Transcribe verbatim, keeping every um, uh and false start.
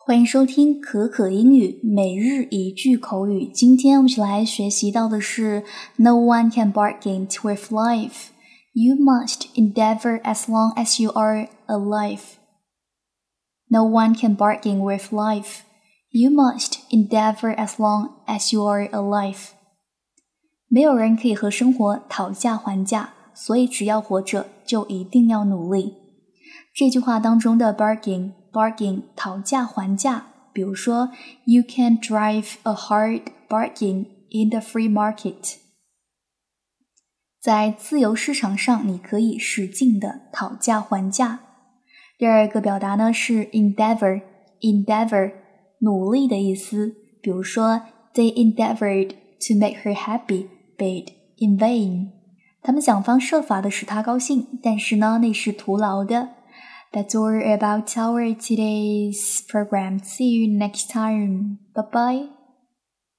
欢迎收听可可英语每日一句口语。今天我们一起来学习到的是 No one can bargain with life. You must endeavor as long as you are alive. No one can bargain with life. You must endeavor as long as you are alive. 没有人可以和生活讨价还价，所以只要活着就一定要努力。这句话当中的 bargain bargain 讨价还价，比如说 You can drive a hard bargain in the free market. 在自由市场上，你可以使劲的讨价还价。第二个表达呢是 endeavor endeavor 努力的意思，比如说 They endeavored to make her happy, but in vain. 他们想方设法的使她高兴，但是呢，那是徒劳的。That's all about our today's program. See you next time. Bye bye.